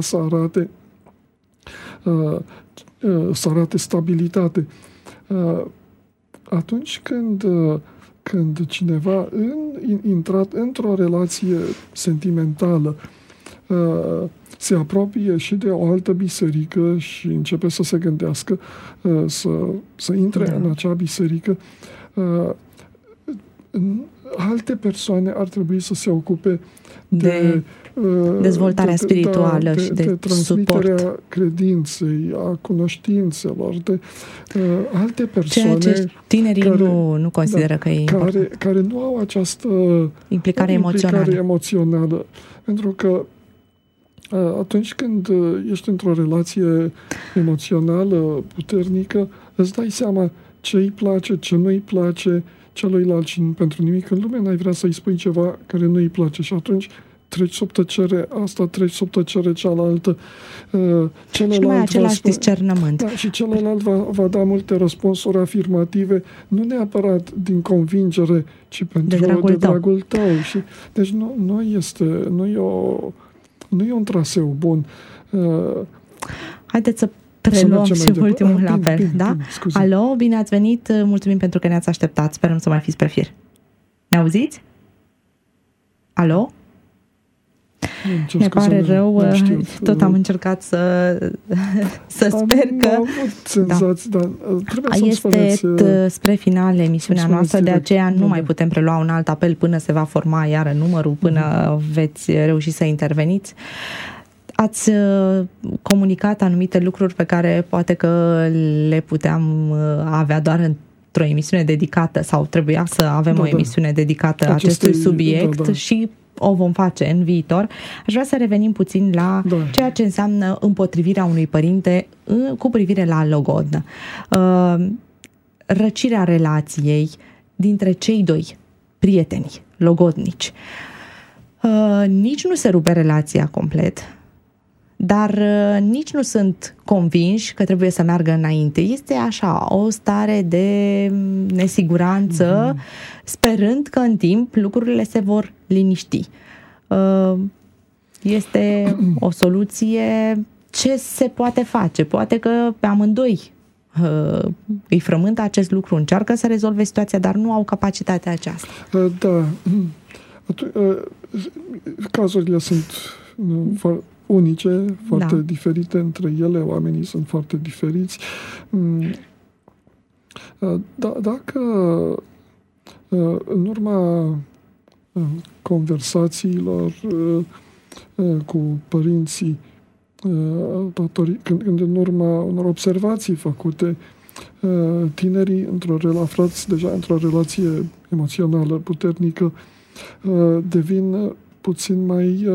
să arate stabilitate. Atunci când cineva intrat într-o relație sentimentală se apropie și de o altă biserică și începe să se gândească să intre în acea biserică, alte persoane ar trebui să se ocupe de dezvoltarea spirituală și de transmiterea suport credinței, a cunoștințelor, de alte persoane ceea ce tinerii nu consideră că e important. Care nu au această implicare emoțională. Pentru că atunci când ești într-o relație emoțională puternică, îți dai seama ce îi place, ce nu îi place celuilalt, și pentru nimic în lume n-ai vrea să-i spui ceva care nu îi place, și atunci treci sub tăcere asta, treci sub tăcere cealaltă. Și mai același discernământ. Da, și celălalt va da multe răspunsuri afirmative, nu neapărat din convingere, ci pentru de dragul tău. Și, deci nu e un traseu bun. Haideți să preluăm și ultimul apel. Bine, alo, bine ați venit, mulțumim pentru că ne-ați așteptat, sperăm să mai fiți pe fir. Ne auziți? Alo? Ne pare rău, tot am încercat să sper că este spre final emisiunea noastră, de aceea nu mai putem prelua un alt apel până se va forma iară numărul, până veți reuși să interveniți. Ați comunicat anumite lucruri pe care poate că le puteam avea doar într-o emisiune dedicată, sau trebuia să avem o emisiune dedicată acestui subiect și o vom face în viitor. Aș vrea să revenim puțin la ceea ce înseamnă împotrivirea unui părinte cu privire la logodnă. Răcirea relației dintre cei doi prieteni logodnici. Nici nu se rupe relația complet, dar nici nu sunt convinși că trebuie să meargă înainte. Este așa, o stare de nesiguranță, sperând că în timp lucrurile se vor liniști. este o soluție. Ce se poate face? Poate că pe amândoi îi frământă acest lucru, încearcă să rezolve situația, dar nu au capacitatea aceasta. Da. Cazurile sunt unice, foarte diferite între ele, oamenii sunt foarte diferiți. Dacă în urma conversațiilor cu părinții, când în urma unor observații făcute, tinerii aflați deja într-o relație emoțională puternică, devin puțin mai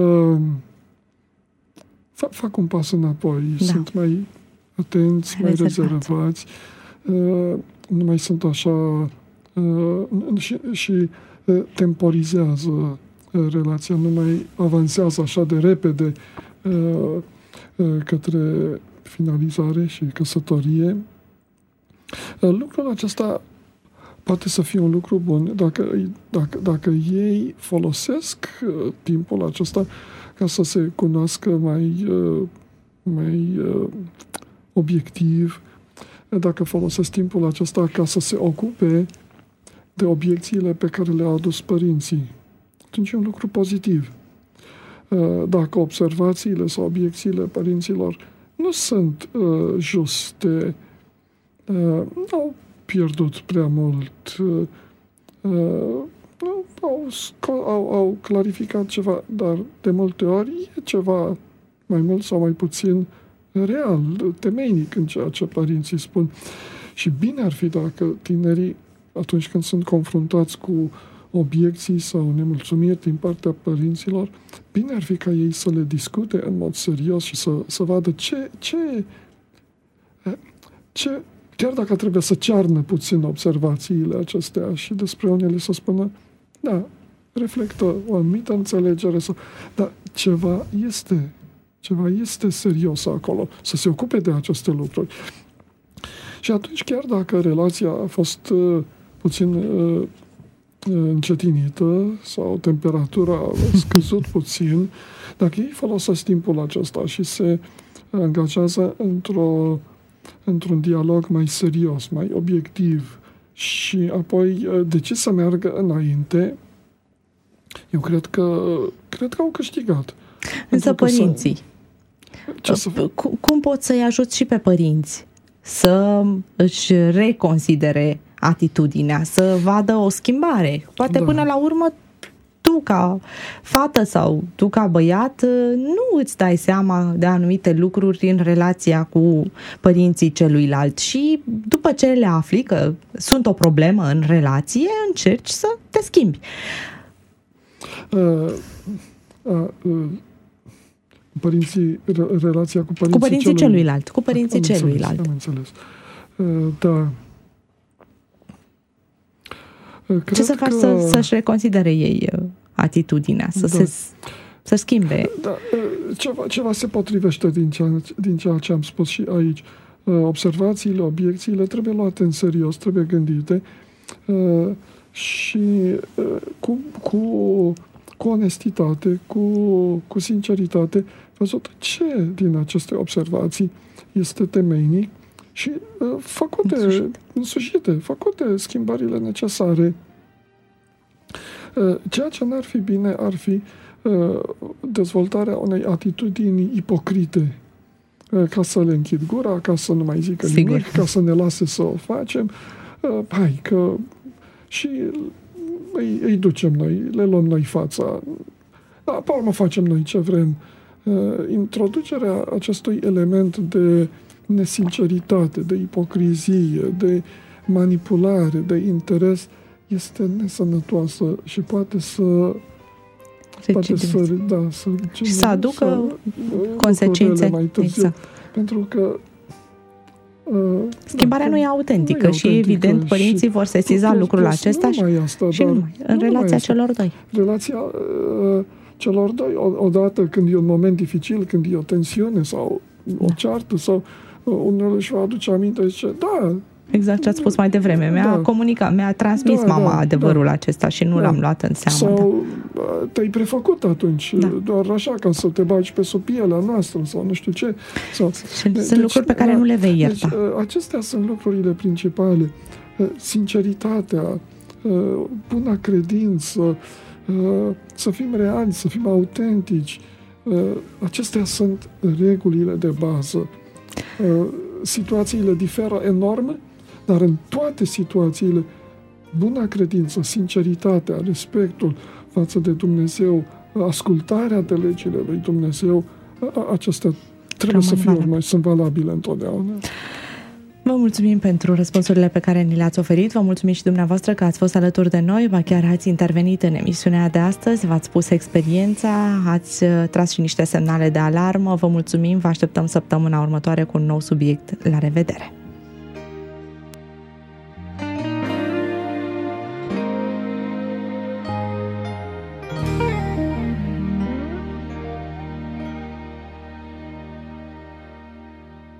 fac un pas înapoi, sunt mai atenți, mai rezervați, nu mai sunt așa și temporizează relația, nu mai avansează așa de repede către finalizare și căsătorie. Lucrul acesta poate să fie un lucru bun dacă ei folosesc timpul acesta ca să se cunoască mai obiectiv, dacă folosesc timpul acesta ca să se ocupe de obiecțiile pe care le-au adus părinții. Atunci e un lucru pozitiv. Dacă observațiile sau obiecțiile părinților nu sunt juste, au pierdut prea mult, au clarificat ceva, dar de multe ori e ceva mai mult sau mai puțin real, temeinic în ceea ce părinții spun. Și bine ar fi dacă tinerii, atunci când sunt confruntați cu obiecții sau nemulțumiri din partea părinților, bine ar fi ca ei să le discute în mod serios și să vadă ce chiar dacă trebuie să cearnă puțin observațiile acestea și despre unele să spună, da, reflectă o anumită înțelegere, dar ceva este serios acolo, să se ocupe de aceste lucruri. Și atunci, chiar dacă relația a fost puțin încetinită sau temperatura a scăzut puțin, dacă ei folosesc timpul acesta și se angajează într-un dialog mai serios, mai obiectiv și apoi decid să meargă înainte, eu cred că au câștigat. Însă părinții, cum poți să-i ajuți și pe părinți să își reconsidere atitudinea, să vadă o schimbare? Poate până la urmă tu ca fată sau tu ca băiat nu îți dai seama de anumite lucruri în relația cu părinții celuilalt și după ce le afli că sunt o problemă în relație, încerci să te schimbi. Relația cu părinții, cu părinții celuilalt. Cu părinții celuilalt. Am înțeles. Da. Ce să faci să-și reconsidere ei atitudinea, să schimbe? Da, ceva se potrivește din ceea ce am spus și aici. Observațiile, obiecțiile trebuie luate în serios, trebuie gândite și cu onestitate, cu sinceritate, văzut ce din aceste observații este temeinic și însușite, făcute schimbările necesare. Ceea ce n-ar fi bine ar fi dezvoltarea unei atitudini ipocrite, ca să le închid gura, ca să nu mai zică nimic, ca să ne lase să o facem. Și îi ducem noi, le luăm noi fața. Pe urmă facem noi ce vrem. Introducerea acestui element de nesinceritate, de ipocrizie, de manipulare, de interes este nesănătoasă și poate să aducă consecințe mai târziu. Exact. Pentru că schimbarea nu e autentică și evident părinții vor sesiza lucrul acesta și în relația celor doi. Relația celor doi, odată când e un moment dificil, când e o tensiune sau o ceartă sau unul își va aduce aminte, zice, exact ce ați spus mai devreme. Mi-a comunicat, mi-a transmis mama adevărul acesta și nu l-am luat în seamă. Sau te-ai prefăcut atunci, doar așa, ca să te bagi pe sub pielea noastră sau nu știu ce. Sunt lucruri pe care nu le vei ierta. Deci, acestea sunt lucrurile principale. Sinceritatea, buna credință, să fim reali, să fim autentici. Acestea sunt regulile de bază. Situațiile diferă enorm, dar în toate situațiile, buna credință, sinceritatea, respectul față de Dumnezeu, ascultarea de legile lui Dumnezeu, acestea trebuie să fie urmate, sunt valabile întotdeauna. Vă mulțumim pentru răspunsurile pe care ni le-ați oferit. Vă mulțumim și dumneavoastră că ați fost alături de noi, ba chiar ați intervenit în emisiunea de astăzi, v-ați spus experiența, ați tras și niște semnale de alarmă. Vă mulțumim, vă așteptăm săptămâna următoare cu un nou subiect. La revedere!